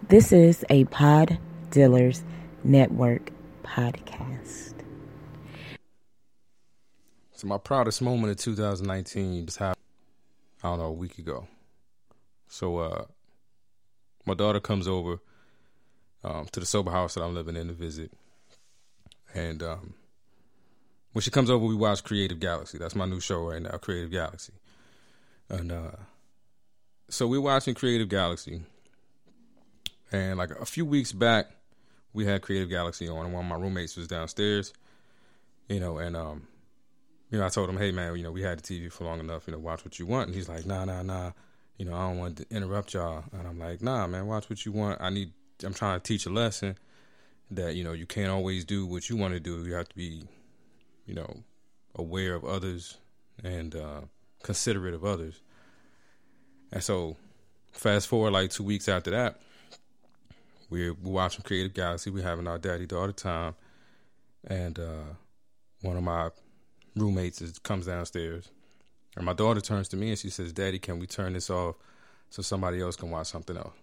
This is a Pod Dealers Network podcast. So my proudest moment of 2019 just happened, I don't know, a week ago. So my daughter comes over to the sober house that I'm living in to visit. And when she comes over, we watch Creative Galaxy. That's my new show right now, Creative Galaxy. And so we're watching Creative Galaxy. And like a few weeks back, we had Creative Galaxy on, and one of my roommates was downstairs, and I told him, hey man, we had the TV for long enough, watch what you want. And he's like, nah, I don't want to interrupt y'all. And I'm like, nah, man, watch what you want. I'm trying to teach a lesson that, you can't always do what you want to do. You have to be, aware of others and considerate of others. And so fast forward like 2 weeks after that, we're watching Creative Galaxy. We're having our daddy-daughter time. And one of my roommates comes downstairs. And my daughter turns to me and she says, Daddy, can we turn this off so somebody else can watch something else?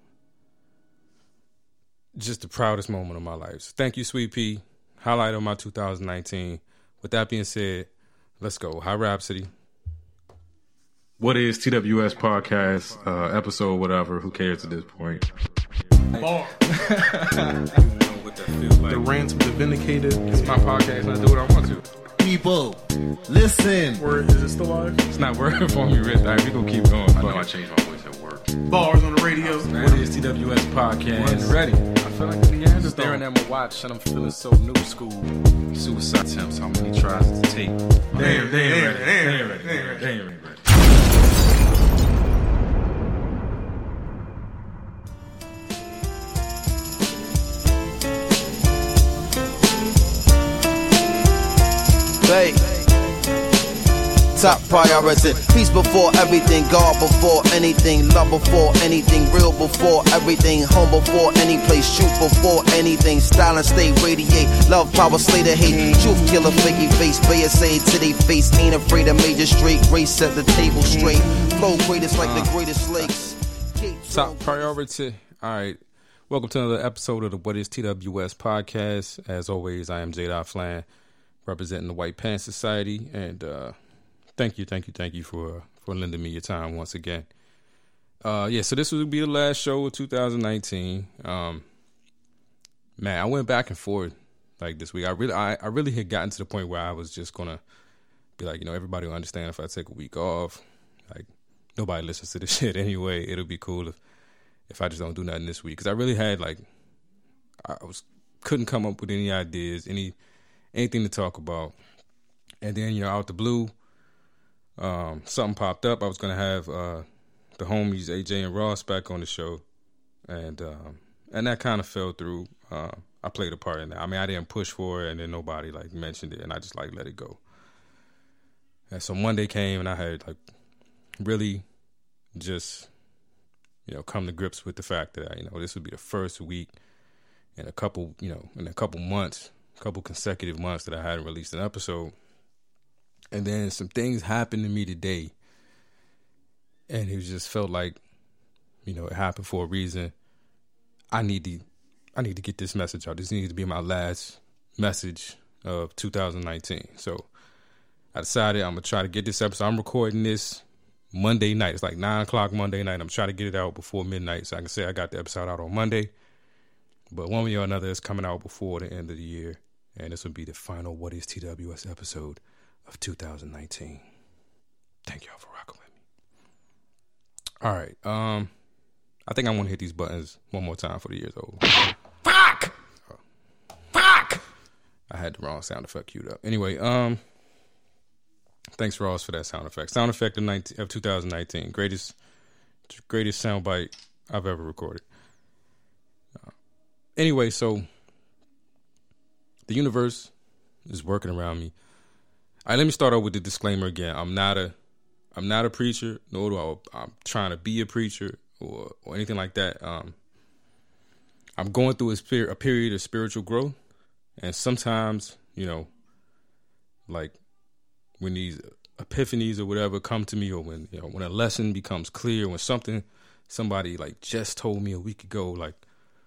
Just the proudest moment of my life. So thank you, Sweet Pea. Highlight of my 2019. With that being said, let's go. Hi, Rhapsody. What is TWS podcast, episode, whatever, who cares at this point? Bar. The rants of the vindicated. It's my podcast and I do what I want to. People, listen. Word, is it still live? It's not working for me, Rich. All right, we're going to keep going. I know I changed my voice at work. Bars on the radio. What is TWS podcast? Ready. I feel like I'm staring at my watch and I'm feeling so new school. Suicide attempts, how many tries to take? They ain't ready. Top priority, peace before everything, God before anything, love before anything, real before everything, home before any place, truth before anything, style and stay radiate, love power slay the hate, truth killer figgy face, Bay say to they face, ain't afraid of major straight, race set the table straight, flow greatest like the greatest lakes. Top priority. All right, welcome to another episode of the What is TWS podcast. As always, I am J. Flan, representing the White Pants Society, and thank you for lending me your time once again. So this will be the last show of 2019. Man, I went back and forth like this week. I really had gotten to the point where I was just gonna be like, everybody will understand if I take a week off. Like, nobody listens to this shit anyway. It'll be cool if I just don't do nothing this week, because I really had couldn't come up with any ideas, anything to talk about. And then, out the blue, something popped up. I was going to have the homies, AJ and Ross, back on the show. And that kind of fell through. I played a part in that. I mean, I didn't push for it, and then nobody, mentioned it, and I just, let it go. And so Monday came, and I had, really just, come to grips with the fact that, this would be the first week in a couple consecutive months that I hadn't released an episode. And then some things happened to me today, and it just felt like, it happened for a reason. I need to get this message out. This needs to be my last message of 2019. So I decided I'm gonna try to get this episode. I'm recording this Monday night. It's like 9:00 Monday night. I'm trying to get it out before midnight, so I can say I got the episode out on Monday. But one way or another, it's coming out before the end of the year, and this will be the final What is TWS episode of 2019. Thank y'all for rocking with me. All right. I think I want to hit these buttons one more time for the year's over. Fuck! Fuck! I had the wrong sound effect queued up. Anyway, thanks Ross for that sound effect. Sound effect of 2019. Greatest soundbite I've ever recorded. Anyway, so the universe is working around me. All right, let me start out with the disclaimer again. I'm not a preacher, nor do I'm trying to be a preacher or anything like that. I'm going through a period of spiritual growth, and sometimes, when these epiphanies or whatever come to me, or when a lesson becomes clear, when somebody just told me a week ago,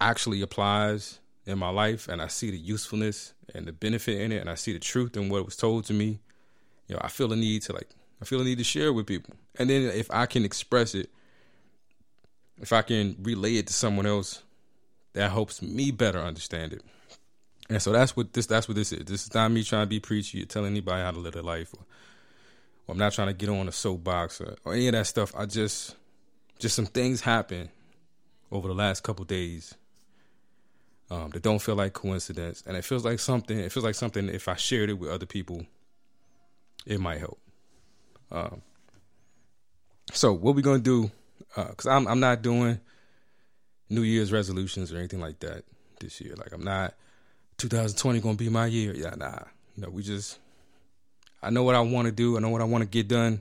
actually applies in my life and I see the usefulness and the benefit in it and I see the truth in what was told to me, I feel a need to share it with people. And then if I can express it, if I can relay it to someone else, that helps me better understand it. And so that's what this is. This is not me trying to be preachy or tell anybody how to live their life. Or I'm not trying to get on a soapbox or any of that stuff. I just some things happen over the last couple days that don't feel like coincidence. And it feels like something if I shared it with other people, it might help. So what we're going to do, because I'm not doing New Year's resolutions or anything like that this year. Like, I'm not 2020 going to be my year. Yeah, nah. I know what I want to do. I know what I want to get done.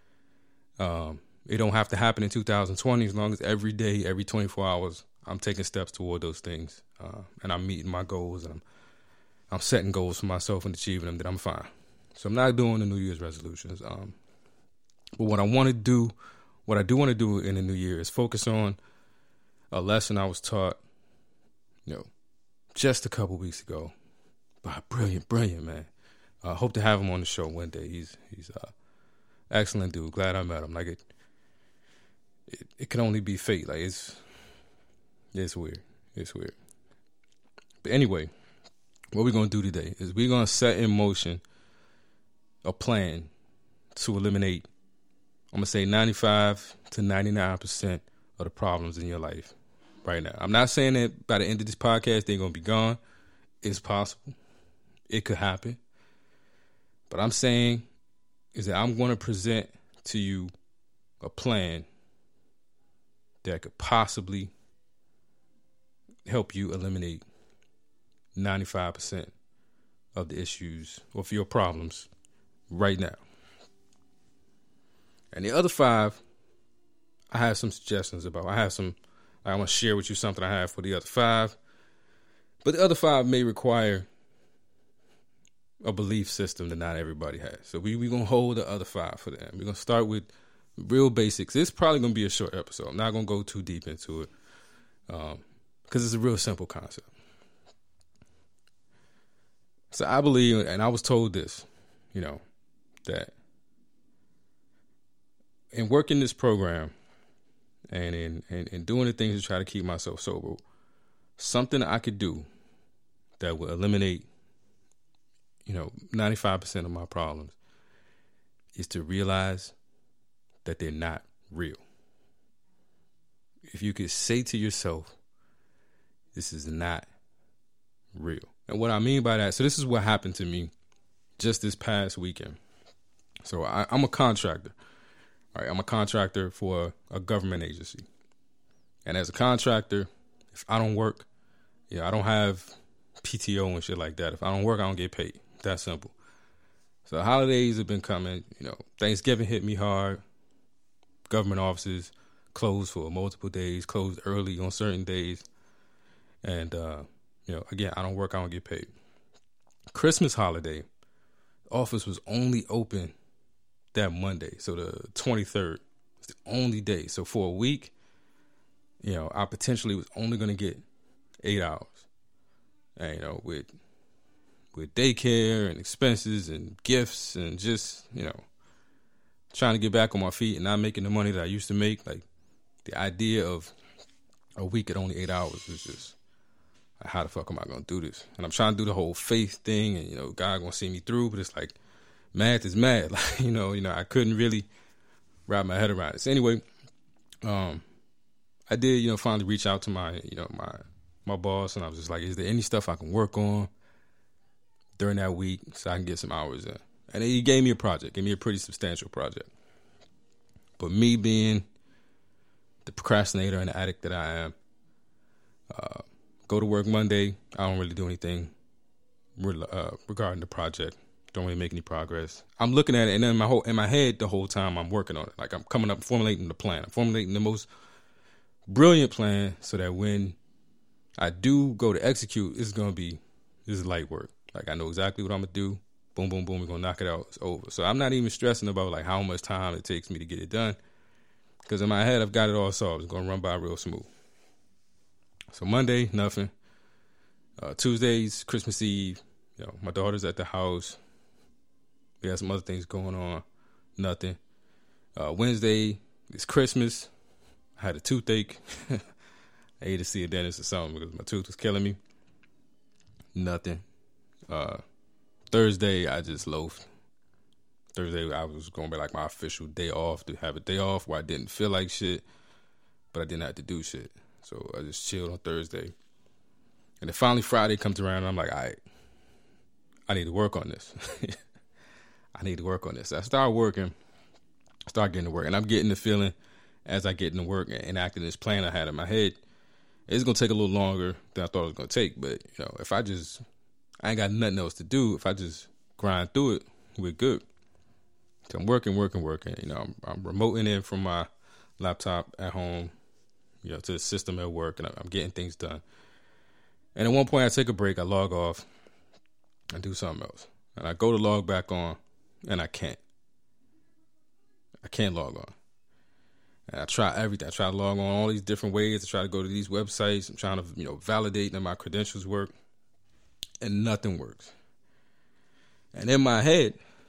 It don't have to happen in 2020 as long as every day, every 24 hours, I'm taking steps toward those things. And I'm meeting my goals and I'm setting goals for myself and achieving them, then I'm fine. So I'm not doing the New Year's resolutions. But what I do want to do in the new year is focus on a lesson I was taught, just a couple weeks ago by a brilliant man. I hope to have him on the show one day. He's excellent dude. Glad I met him. Like it can only be fate. Like it's weird. It's weird. But anyway, what we're gonna do today is we're gonna set in motion a plan to eliminate, I'm gonna say 95 to 99% of the problems in your life right now. I'm not saying that by the end of this podcast they're gonna be gone. It's possible. It could happen. But I'm saying is that I'm gonna present to you a plan that could possibly help you eliminate 95% of the issues or for your problems right now. And the other 5, I have some suggestions about. I want to share with you something I have for the other 5. But the other 5 may require a belief system that not everybody has. So we're going to hold the other 5 for them. We're going to start with real basics. It's probably going to be a short episode. I'm not going to go too deep into it because it's a real simple concept. So I believe, and I was told this, that in working this program and in doing the things to try to keep myself sober, something I could do that would eliminate, 95% of my problems is to realize that they're not real. If you could say to yourself, this is not real. And what I mean by that, so this is what happened to me just this past weekend. So I'm a contractor. All right, I'm a contractor for a government agency. And as a contractor, if I don't work, I don't have PTO and shit like that. If I don't work, I don't get paid. That simple. So holidays have been coming. Thanksgiving hit me hard. Government offices closed for multiple days, closed early on certain days. And, again, I don't work, I don't get paid. Christmas holiday, office was only open that Monday. So the 23rd was the only day. So for a week, I potentially was only going to get 8 hours. And, with daycare and expenses and gifts and just, trying to get back on my feet and not making the money that I used to make, like the idea of a week at only 8 hours was just, how the fuck am I going to do this? And I'm trying to do the whole faith thing and, God going to see me through, but it's like, math is mad. Like, I couldn't really wrap my head around it. So anyway, I did, finally reach out to my, my boss, and I was just like, is there any stuff I can work on during that week so I can get some hours in? And he gave me a project, gave me a pretty substantial project. But me being the procrastinator and the addict that I am, go to work Monday, I don't really do anything regarding the project. Don't really make any progress. I'm looking at it, and then in my head the whole time I'm working on it. Like I'm coming up, formulating the plan. I'm formulating the most brilliant plan so that when I do go to execute, this is light work. Like I know exactly what I'm gonna do. Boom, boom, boom. We're gonna knock it out. It's over. So I'm not even stressing about like how much time it takes me to get it done, because in my head I've got it all solved. It's gonna run by real smooth. So Monday, nothing. Tuesday's Christmas Eve. My daughter's at the house. We had some other things going on. Nothing. Wednesday is Christmas. I had a toothache. I had to see a dentist or something because my tooth was killing me. Nothing. Thursday, I just loafed. Thursday, I was going to be like my official day off, to have a day off where I didn't feel like shit, but I didn't have to do shit. So I just chilled on Thursday. And then finally Friday comes around and I'm like, all right, I need to work on this. I need to work on this. So I start working, start getting to work. And I'm getting the feeling as I get into work and enacting this plan I had in my head, it's going to take a little longer than I thought it was going to take. But, if I ain't got nothing else to do. If I just grind through it, we're good. So I'm working. I'm remoting in from my laptop at home, to the system at work, and I'm getting things done. And at one point I take a break, I log off, I do something else. And I go to log back on, and I can't. I can't log on. And I try everything. I try to log on all these different ways. I try to go to these websites. I'm trying to, validate that my credentials work. And nothing works. And in my head,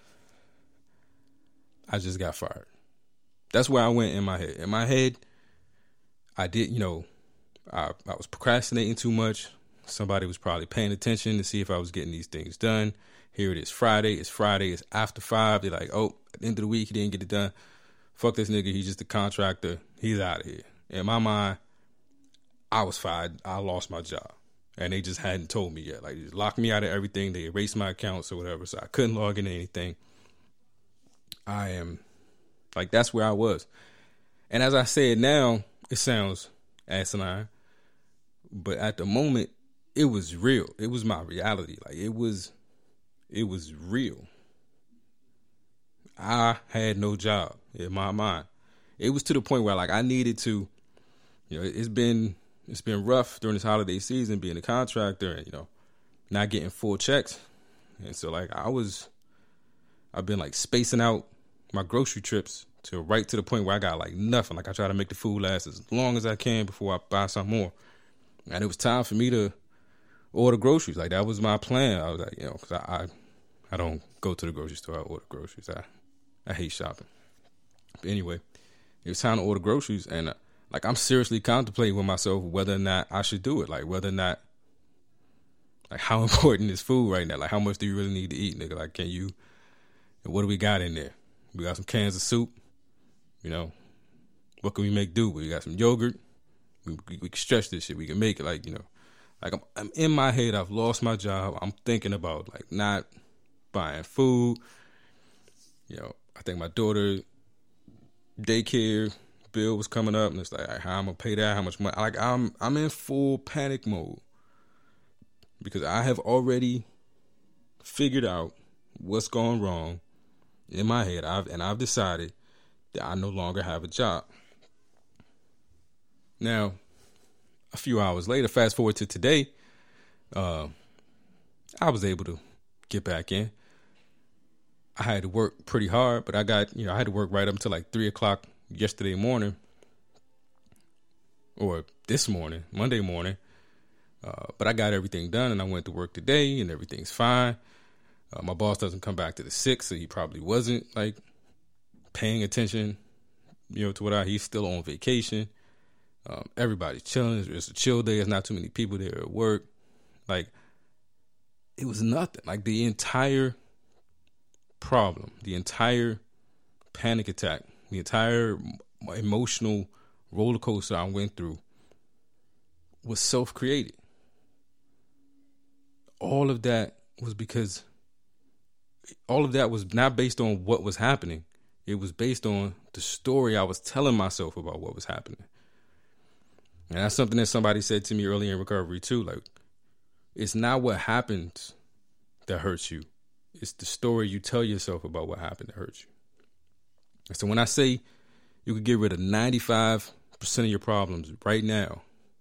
I just got fired. That's where I went in my head. In my head, I did, I was procrastinating too much. Somebody was probably paying attention to see if I was getting these things done. Here it is, Friday. It's after 5. They're like, oh, at the end of the week, he didn't get it done. Fuck this nigga. He's just a contractor. He's out of here. In my mind, I was fired. I lost my job. And they just hadn't told me yet. Like, they just locked me out of everything. They erased my accounts or whatever. So I couldn't log into anything. I am, that's where I was. And as I say it now, it sounds asinine. But at the moment, it was real. It was my reality. It was real. I had no job in my mind. It was to the point where I needed to, it's been rough during this holiday season being a contractor and, not getting full checks. And so I've been spacing out my grocery trips to the point where I got nothing. I try to make the food last as long as I can before I buy some more. And it was time for me to order groceries. That was my plan. I was because I don't go to the grocery store. I order groceries. I hate shopping. But anyway, it was time to order groceries, and I'm seriously contemplating with myself whether or not I should do it. Whether or not, how important is food right now? How much do you really need to eat, nigga? Can you? What do we got in there? We got some cans of soup. What can we make do? We got some yogurt. We can stretch this shit. We can make it. I'm in my head. I've lost my job. I'm thinking about not buying food. I think my daughter daycare bill was coming up, and it's how I'm gonna pay that, how much money. I'm in full panic mode because I have already figured out what's going wrong in my head. I've decided that I no longer have a job. Now, a few hours later, fast forward to today, I was able to get back in. I had to work pretty hard, but I had to work right up until 3 o'clock yesterday morning, or this morning, Monday morning. But I got everything done, and I went to work today, and everything's fine. My boss doesn't come back to the 6th, so he probably wasn't paying attention, to what he's still on vacation. Everybody's chilling. It's a chill day. There's not too many people there at work. It was nothing. The entire problem, the entire panic attack, the entire emotional roller coaster I went through was self-created. All of that was not based on what was happening. It was based on the story I was telling myself about what was happening. And that's something that somebody said to me early in recovery too. It's not what happens that hurts you. It's the story you tell yourself about what happened that hurts you. And so when I say you could get rid of 95% of your problems right now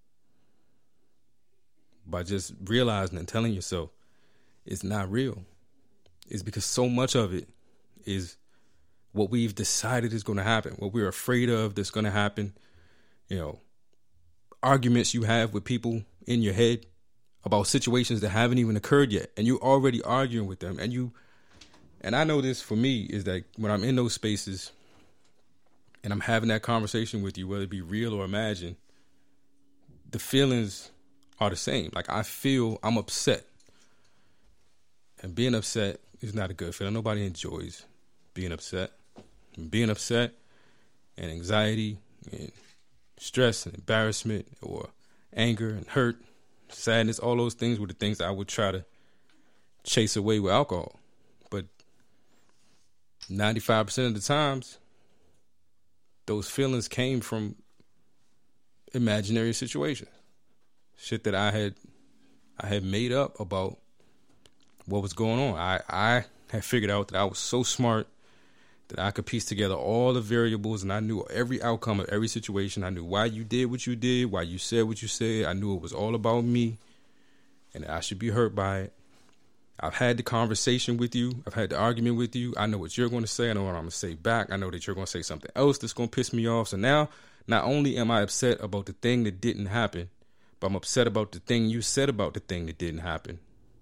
by just realizing and telling yourself it's not real, it's because so much of it is what we've decided is going to happen, what we're afraid of that's going to happen. arguments you have with people in your head about situations that haven't even occurred yet, and you're already arguing with them. And I know this for me is that when I'm in those spaces and I'm having that conversation with you, whether it be real or imagined, the feelings are the same. Like, I feel I'm upset. And being upset is not a good feeling. Nobody enjoys being upset. And being upset and anxiety and stress and embarrassment or anger and hurt, sadness, all those things were the things that I would try to chase away with alcohol. But 95% of the times, those feelings came from imaginary situations. Shit that I had made up about what was going on. I had figured out that I was so smart that I could piece together all the variables, and I knew every outcome of every situation. I knew why you did what you did, why you said what you said. I knew it was all about me and that I should be hurt by it. I've had the conversation with you. I've had the argument with you. I know what you're going to say. I know what I'm going to say back. I know that you're going to say something else that's going to piss me off. So now, not only am I upset about the thing that didn't happen, but I'm upset about the thing you said about the thing that didn't happen.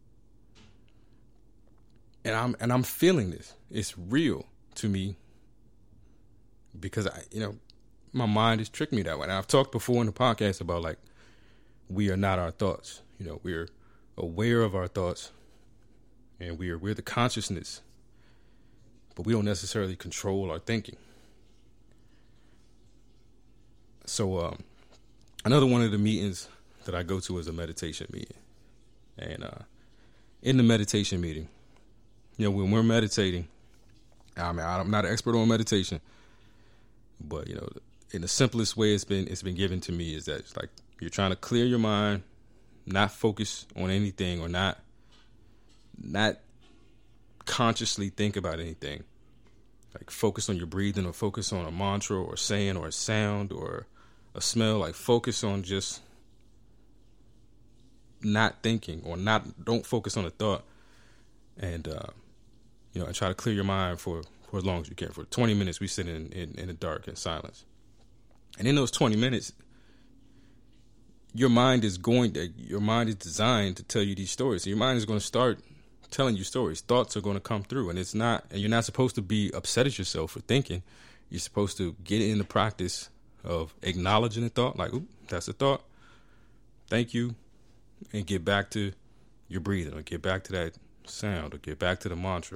And I'm feeling this. It's real to me because my mind has tricked me that way. And I've talked before in the podcast about, like, we are not our thoughts. We're aware of our thoughts, and we're the consciousness, but we don't necessarily control our thinking. So another one of the meetings that I go to is a meditation meeting. And in the meditation meeting, when we're meditating, I'm not an expert on meditation, but in the simplest way it's been given to me is that it's like you're trying to clear your mind, not focus on anything, or not consciously think about anything. Like, focus on your breathing, or focus on a mantra or saying or a sound or a smell. Like, focus on just not thinking, or don't focus on a thought. And and try to clear your mind for as long as you can. For 20 minutes, we sit in the dark in silence. And in those 20 minutes, your mind is designed to tell you these stories. So your mind is going to start telling you stories. Thoughts are going to come through, and you're not supposed to be upset at yourself for thinking. You're supposed to get in the practice of acknowledging a thought, like, oop, that's a thought. Thank you. And get back to your breathing, or get back to that sound, or get back to the mantra.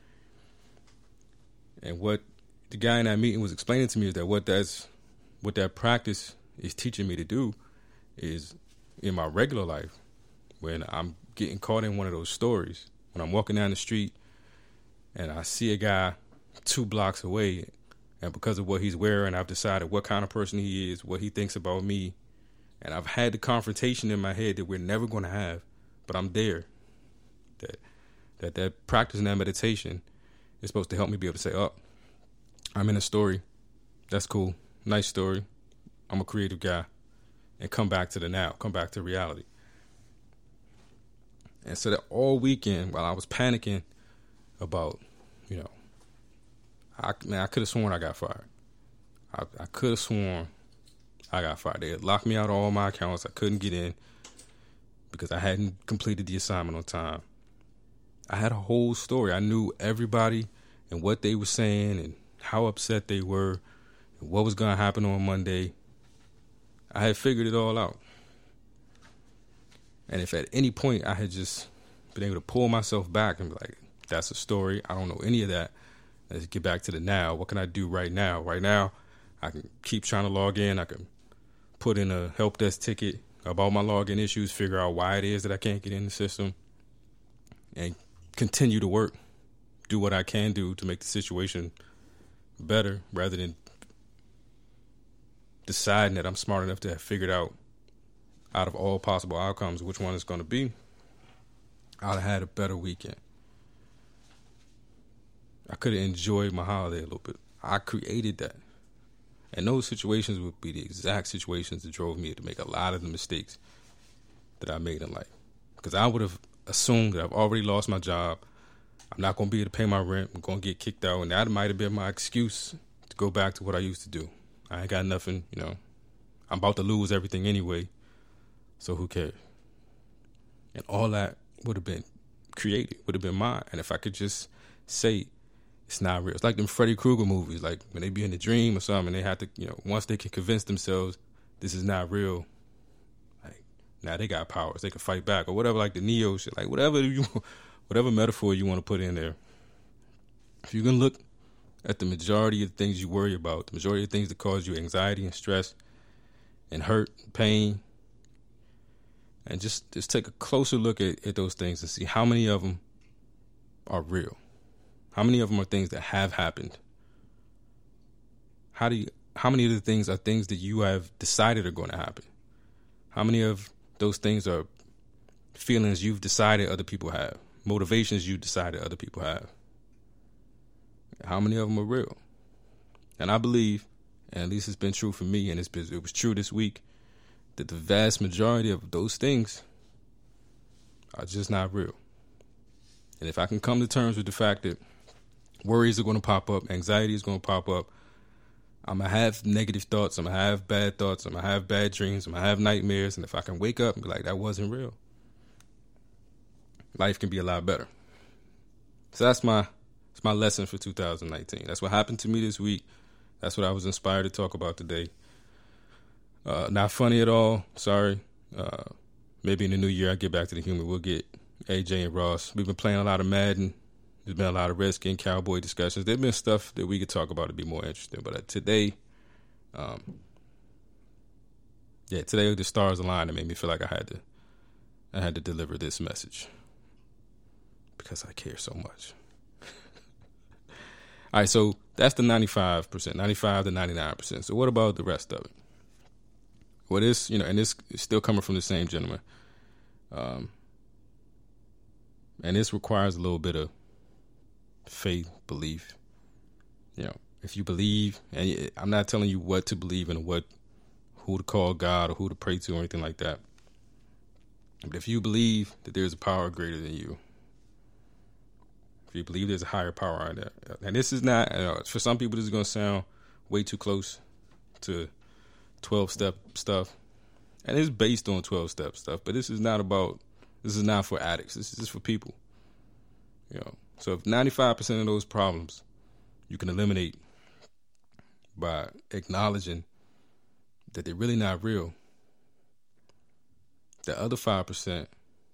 And what the guy in that meeting was explaining to me is that what that practice is teaching me to do is, in my regular life, when I'm getting caught in one of those stories, when I'm walking down the street and I see a guy 2 blocks away, and because of what he's wearing, I've decided what kind of person he is, what he thinks about me, and I've had the confrontation in my head that we're never going to have, but I'm there. That practice and that meditation is supposed to help me be able to say, oh, I'm in a story. That's cool. Nice story. I'm a creative guy. And come back to the now. Come back to reality. And so that all weekend, while I was panicking about, I could have sworn I got fired. I could have sworn I got fired. They had locked me out of all my accounts. I couldn't get in because I hadn't completed the assignment on time. I had a whole story. I knew everybody and what they were saying and how upset they were and what was going to happen on Monday. I had figured it all out. And if at any point I had just been able to pull myself back and be like, that's a story, I don't know any of that, let's get back to the now. What can I do right now? Right now, I can keep trying to log in. I can put in a help desk ticket about my login issues, figure out why it is that I can't get in the system, and continue to work, do what I can do to make the situation better, rather than deciding that I'm smart enough to have figured out of all possible outcomes which one it's going to be. I'd have had a better weekend. I could have enjoyed my holiday a little bit. I created that. And those situations would be the exact situations that drove me to make a lot of the mistakes that I made in life. Because I would have assumed that I've already lost my job. I'm not going to be able to pay my rent. I'm going to get kicked out. And that might have been my excuse to go back to what I used to do. I ain't got nothing, I'm about to lose everything anyway, so who cares? And all that would have been created, would have been mine. And if I could just say it's not real. It's like them Freddy Krueger movies, like when they be in a dream or something, they have to, once they can convince themselves this is not real, like, now they got powers. They can fight back or whatever, like the Neo shit, like whatever metaphor you want to put in there. If you can look at the majority of the things you worry about, the majority of the things that cause you anxiety and stress and hurt, and pain, and just take a closer look at those things and see how many of them are real. How many of them are things that have happened? How many of the things are things that you have decided are going to happen? How many of those things are feelings you've decided other people have? Motivations you decided other people have? How many of them are real? And I believe, and at least it's been true for me, and it was true this week, that the vast majority of those things are just not real. And if I can come to terms with the fact that worries are going to pop up, anxiety is going to pop up, I'm going to have negative thoughts, I'm going to have bad thoughts, I'm going to have bad dreams, I'm going to have nightmares, and if I can wake up and be like, that wasn't real, life can be a lot better. So that's my lesson for 2019. That's what happened to me this week. That's what I was inspired to talk about today. Not funny at all. Sorry. Maybe in the new year I get back to the humor. We'll get AJ and Ross. We've been playing a lot of Madden. There's been a lot of Redskin Cowboy discussions. There's been stuff that we could talk about to be more interesting. But today, today the stars aligned and made me feel like I had to deliver this message because I care so much. All right, so that's the 95%, 95 to 99%. So what about the rest of it? Well, this, and this is still coming from the same gentleman. And this requires a little bit of faith, belief. If you believe, and I'm not telling you what to believe in or who to call God or who to pray to or anything like that. But if you believe that there's a power greater than you, if you believe there's a higher power out there, and this is not, for some people this is going to sound way too close to 12-step stuff, and it's based on 12-step stuff, but this is not for addicts. This is just for people. So if 95% of those problems you can eliminate by acknowledging that they're really not real, the other 5%,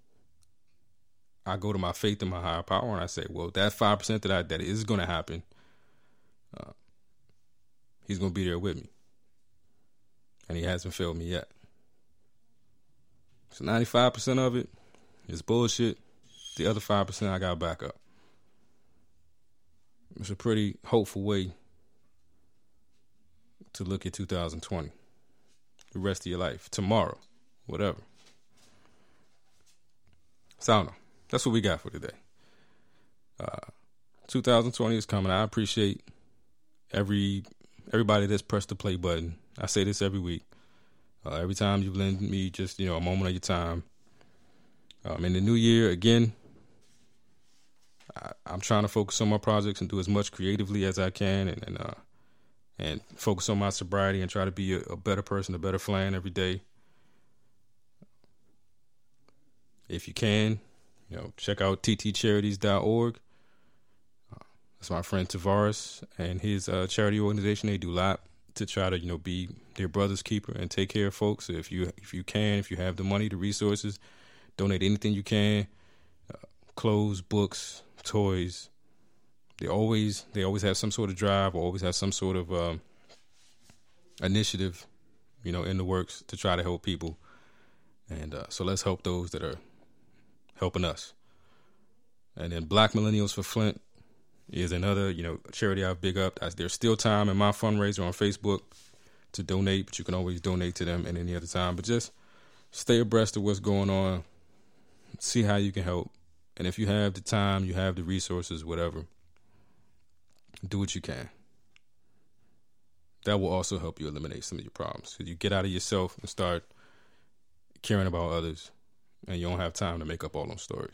I go to my faith in my higher power and I say, well, that 5% that is going to happen, he's going to be there with me. And he hasn't failed me yet. So 95% of it is bullshit. The other 5% I got to back up. It's a pretty hopeful way to look at 2020. The rest of your life. Tomorrow. Whatever. So I don't know. That's what we got for today. 2020 is coming. I appreciate everybody that's pressed the play button. I say this every week. Every time you lend me just, a moment of your time. In the new year, again, I'm trying to focus on my projects and do as much creatively as I can and focus on my sobriety and try to be a better person, a better flan every day. If you can, check out ttcharities.org. That's my friend Tavares and his charity organization. They do a lot to try to, be their brother's keeper and take care of folks. So if you have the money, the resources, donate anything you can. Clothes, books, toys. They always have some sort of drive or always have some sort of initiative, in the works to try to help people. And so let's help those that are helping us. And then Black Millennials for Flint is another, charity I big up. There's still time in my fundraiser on Facebook to donate, but you can always donate to them at any other time. But just stay abreast of what's going on. See how you can help. And if you have the time, you have the resources, whatever, do what you can. That will also help you eliminate some of your problems. Because you get out of yourself and start caring about others, and you don't have time to make up all those stories.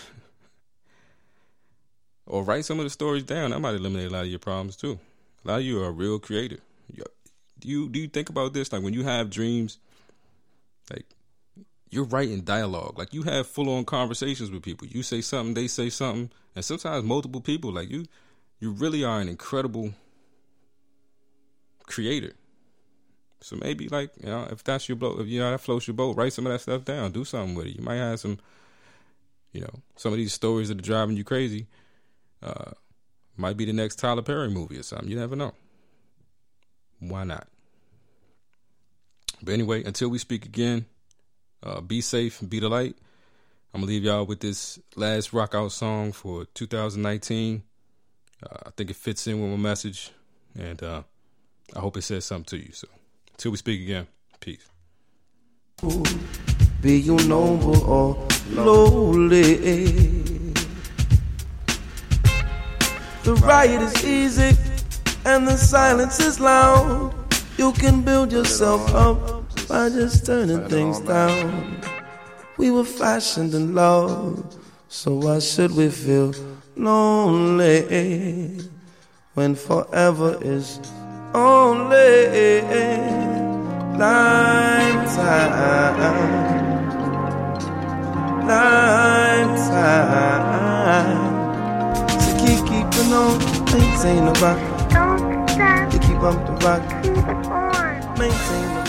Or write some of the stories down. That might eliminate a lot of your problems too. A lot of you are real creative. Do you think about this? Like when you have dreams, like you're writing dialogue. Like you have full on conversations with people. You say something, they say something, and sometimes multiple people. Like you really are an incredible creator. So maybe like, you know, if that's your boat, if you know that floats your boat, write some of that stuff down. Do something with it. You might have some, you know, some of these stories that are driving you crazy. Might be the next Tyler Perry movie or something. You never know. Why not? But anyway, until we speak again, be safe and be the light. I'm going to leave y'all with this last rock out song for 2019. I think it fits in with my message, and I hope it says something to you. So until we speak again, peace. Be you noble or lowly, the riot is easy and the silence is loud. You can build yourself up by just turning things down. We were fashioned in love, so why should we feel lonely when forever is only lifetime. So keeping on, maintain the rock. Don't stop. You keep up the rock, Keep on. maintain the rock.